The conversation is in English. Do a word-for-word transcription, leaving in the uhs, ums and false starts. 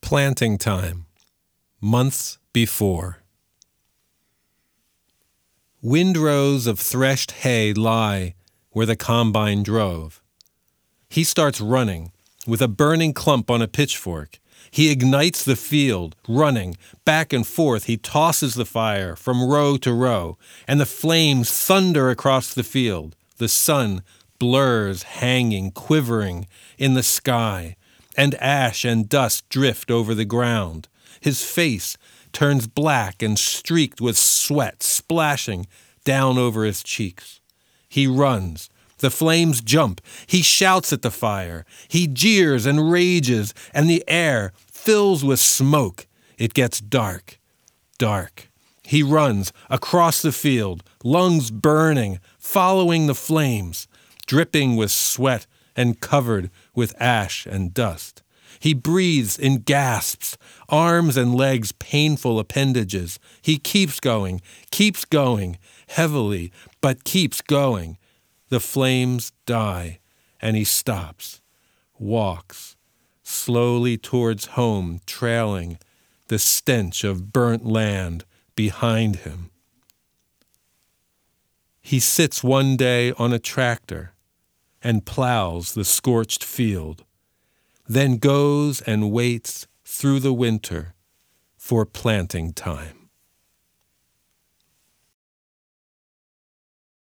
Planting time, months before. Windrows of threshed hay lie where the combine drove. He starts running, with a burning clump on a pitchfork. He ignites the field, running, back and forth. He tosses the fire from row to row, and the flames thunder across the field. The sun blurs, hanging, quivering in the sky, and ash and dust drift over the ground. His face turns black and streaked with sweat, splashing down over his cheeks. He runs. The flames jump. He shouts at the fire. He jeers and rages, and the air fills with smoke. It gets dark, dark. He runs across the field, lungs burning, following the flames, dripping with sweat and covered with ash and dust. He breathes in gasps, arms and legs painful appendages. He keeps going, keeps going, heavily, but keeps going. The flames die, and he stops, walks, slowly towards home, trailing the stench of burnt land behind him. He sits one day on a tractor and plows the scorched field, then goes and waits through the winter for planting time.